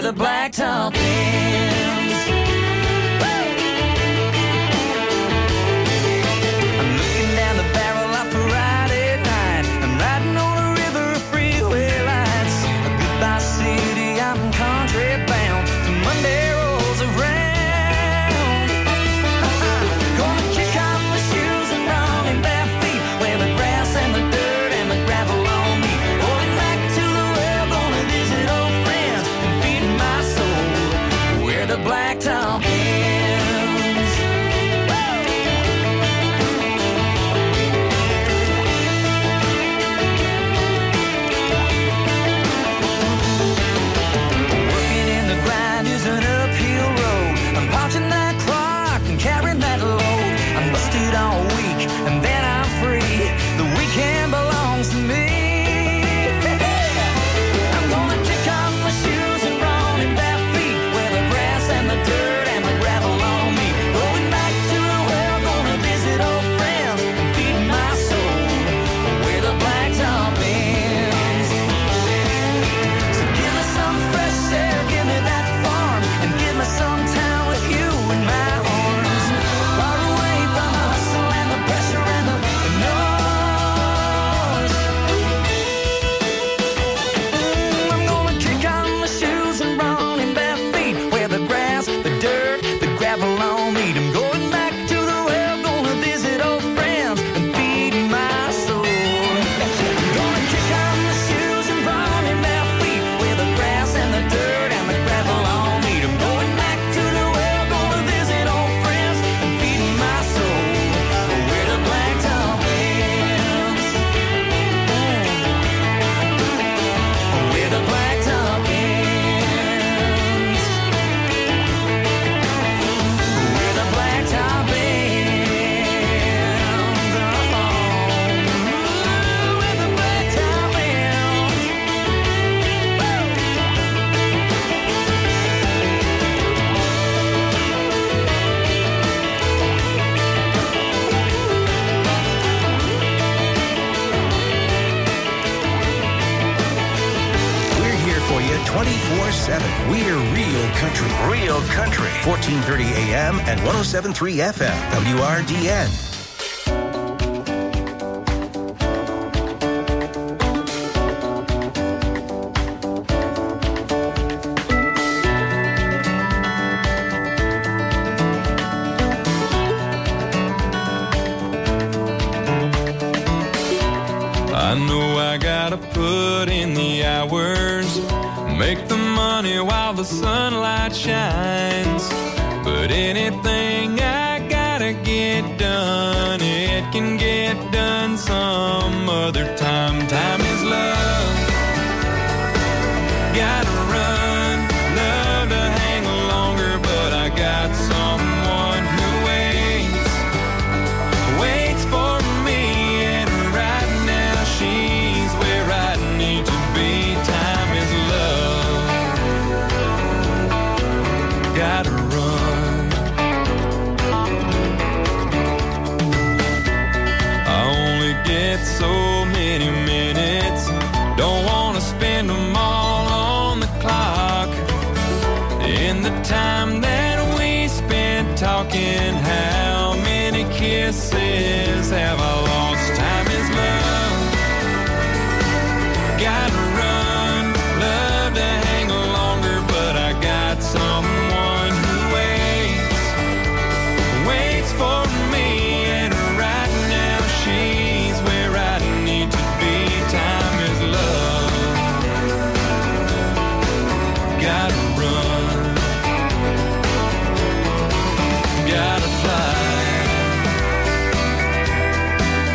the blacktop ends. I'm looking down the barrel of Friday night. I'm riding on a river of freeway lights. Goodbye city, I'm country bound. Monday rolls around. Gonna kick off my shoes and run in bare feet where the grass and the dirt and the gravel on me. Going back to the well, gonna visit old friends and feed my soul where the blacktop ends. Working in the grind is an uphill road. I'm punching that clock and carrying that load. I'm busted all week and then I'm free. The weekend belongs to me. I'm gonna kick off my shoes and run in bare feet where the grass and the dirt and the gravel on me. Going back to the well, gonna visit old friends and feed my soul where the blacktop ends. So give me some fresh air, give me that farm, and give me some time with you in my arms. Far away from the hustle and the pressure and the noise. I'm gonna kick on my shoes and run in bare feet where the grass, the dirt, the gravel on me. I'm going back to the well, gonna visit old friends and feed my soul. I'm gonna kick on my shoes and run in bare feet where the grass and the dirt and the gravel on me. I'm going back to the well, gonna visit old friends and feed my soul where the blacktop ends. Where the blacktop ends. Where the blacktop ends. Where the blacktop ends. We're here for you 24/7. We're Real Country. Real Country. 1430 AM and 107.3 FM. WRDN. I know I gotta put in the hours, make the money while the sunlight shines. But anything I gotta get done, it can get done some other time. Time is love. Gotta run, love to hang longer, but I got someone who waits for me, and right now she's where I need to be. Time is love. Gotta run. I only get so many minutes, don't wanna spend them all on the clock. In the time that we spent talking, how many kisses have I lost? Time is love. Gotta run, love to hang longer, but I got someone who waits for me, and right now she's where I need to be. Time is love. Gotta run. Gotta fly.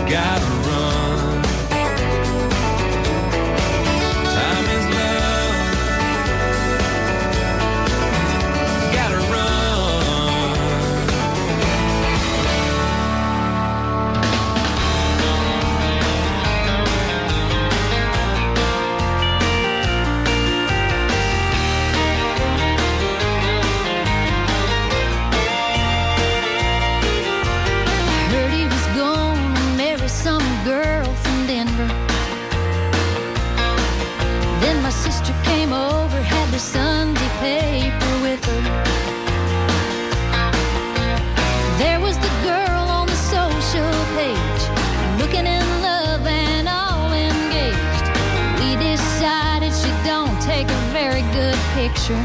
gotta run. Time is love, gotta Heard he was gonna marry some girl from Denver. Then my sister came over, had the Sunday paper with her. There was the girl on the social page, looking in love and all engaged. We decided she don't take a very good picture.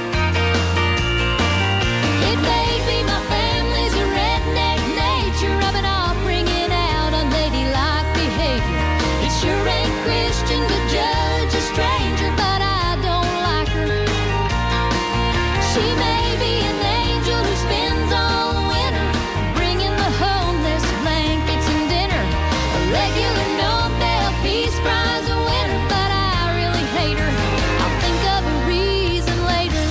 It may be my family's a redneck nature, rubbing off, bringing out unladylike behavior. It sure ain't Christian to judge a stranger, but I don't like her. She may be an angel who spends all the winter bringing the homeless blankets and dinner. A regular Nobel Peace Prize winner, but I really hate her. I'll think of a reason later.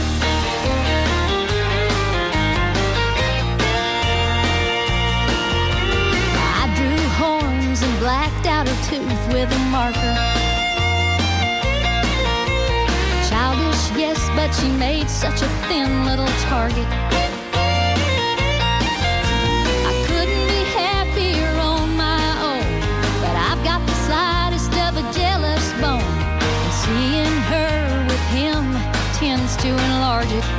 I drew horns and blacked out her tooth with a marker. Childish, yes, but she made such a thin little target. I couldn't be happier on my own, but I've got the slightest of a jealous bone, and seeing her with him tends to enlarge it.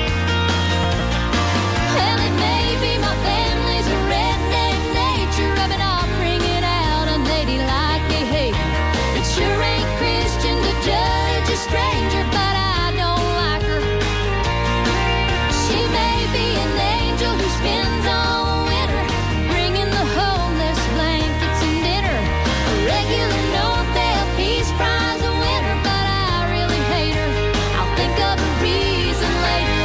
Well, it may be my family's a redneck nature, rubbing off, bringing out unladylike behavior. It sure ain't Christian to judge a stranger, but I don't like her. She may be an angel who spends all the winter bringing the homeless blankets and dinner. A regular Nobel Peace Prize winner, but I really hate her. I'll think of a reason later.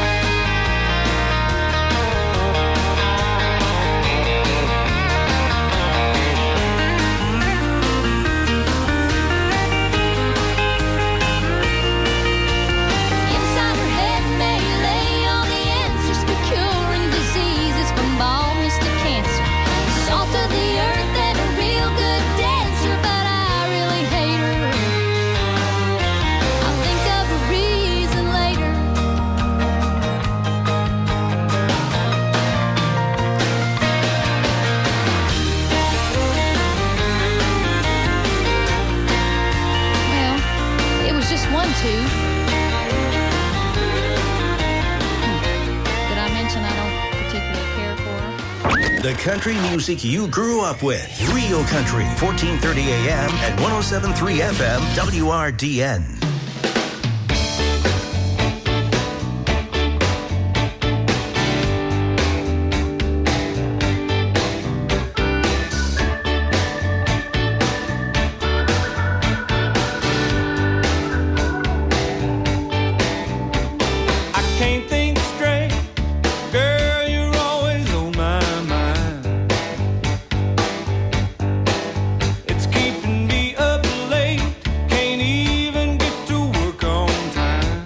Inside her head may lay all the answers for curing diseases, from baldness to cancer. Salt of the earth and a real good dancer, but I really hate her. I'll think of a reason later. Well, it was just one tooth. Did I mention I don't particularly care for her? The country music you grew up with. Real Country, 1430 AM and 107.3 FM, WRDN. I can't think straight. Girl, you're always on my mind. It's keeping me up late. Can't even get to work on time.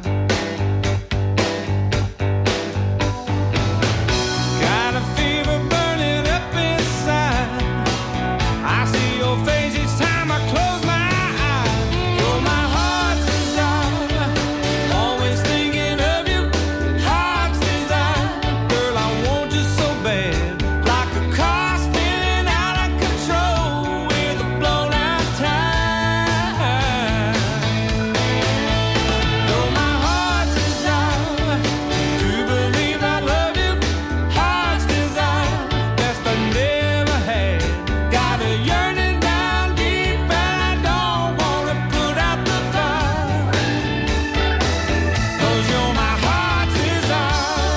Got a fever burning up inside. I see your face each time I close my eyes. You're my heart's desire. Always thinking of you, heart's desire. Girl, I want you so bad. Like a car spinning out of control with a blown out tire. You're my heart's desire. To believe I love you, heart's desire. Best I never had. Got a yearning down deep and I don't wanna put out the fire. 'Cause you're my heart's desire.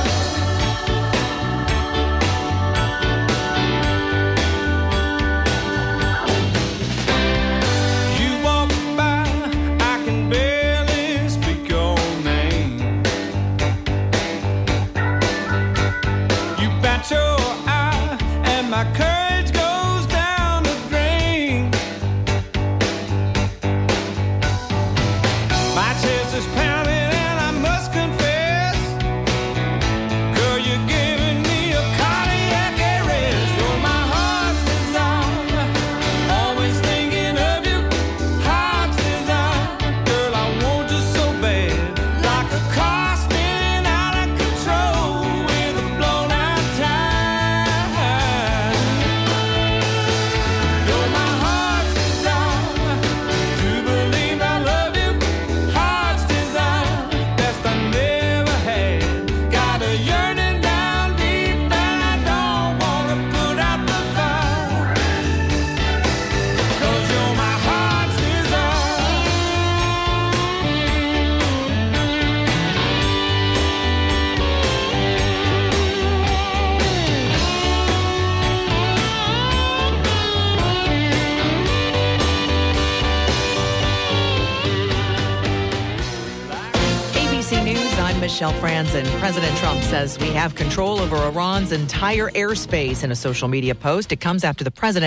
You walk by, I can barely speak your name. You bat your eye and my courage goes down the drain. Michelle Franzen. President Trump says we have control over Iran's entire airspace in a social media post. It comes after the president